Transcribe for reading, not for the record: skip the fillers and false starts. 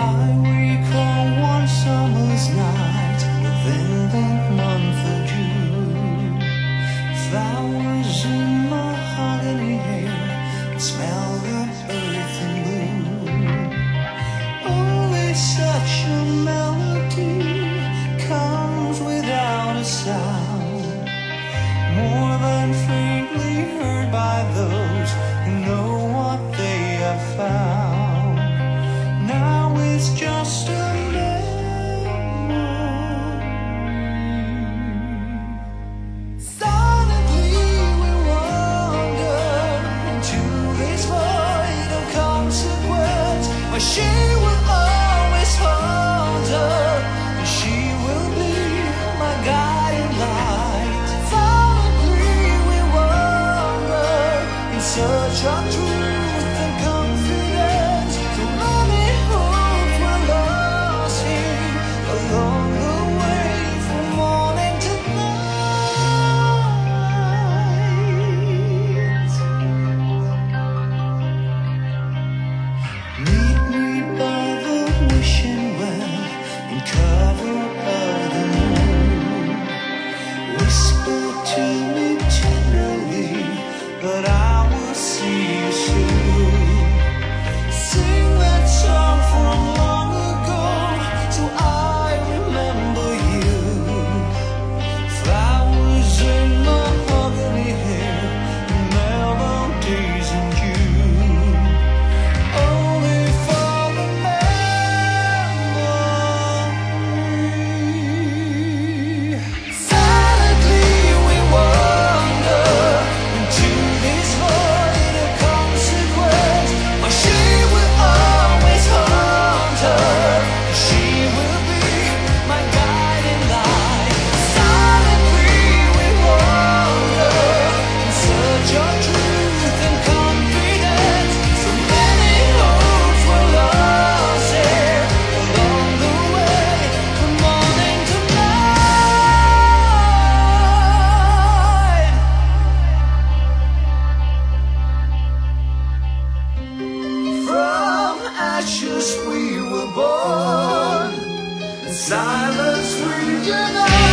I recall one summer's night within the month of June. Flowers in mahogany hair, smell the earth and moon. Only such a melody comes without a sound, more than faintly heard by those who know what they have found. Now it's just a memory. Silently we wander into this void of consequence, where she will always hold her, and she will be my guiding light. Silently we wander in search of truth and confidence. So many hopes were lost here along the way, from morning to night. Meet me by the wishing well in cover of the moon. Whisper to me tenderly that I will see you soon. Sing that song from long ago so I remember you. Flowers in mahogany hair, melodies in June. Only for the memory. Silently we wander into this void of consequence, where she will always haunt her. She will be my guiding light. Silently we wander in search of truth and confidence. So many hopes were lost here along the way, from morning to night. From ashes we were born, in silence we unite.